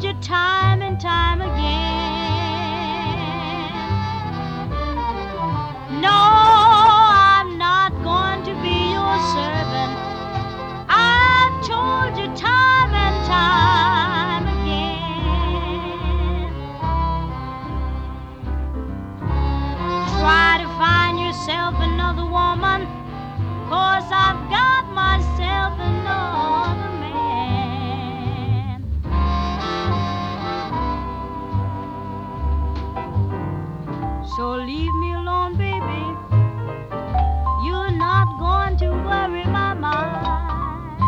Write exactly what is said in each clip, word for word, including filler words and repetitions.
you time and time again. No, I'm not going to be your servant. I've told you time and time again. Try to find yourself another woman, 'cause I've got myself another man. So leave me alone, baby. You're not going to worry my mind.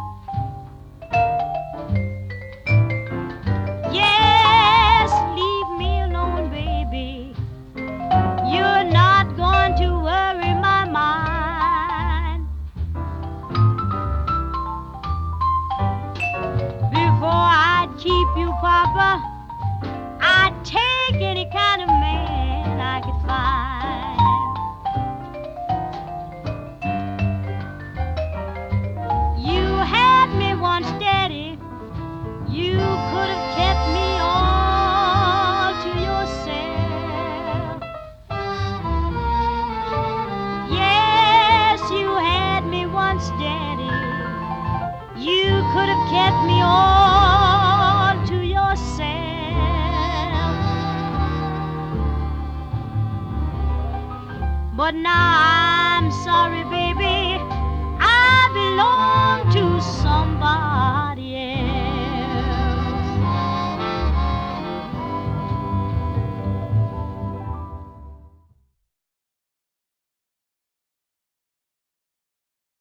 Yes, leave me alone, baby. You're not going to worry my mind. Before I'd keep you, Papa, I'd take any kind of man I could find. You had me once, Daddy. You could have kept me all to yourself. Yes, you had me once, Daddy. You could have kept me all to yourself. But now I'm sorry, baby, I belong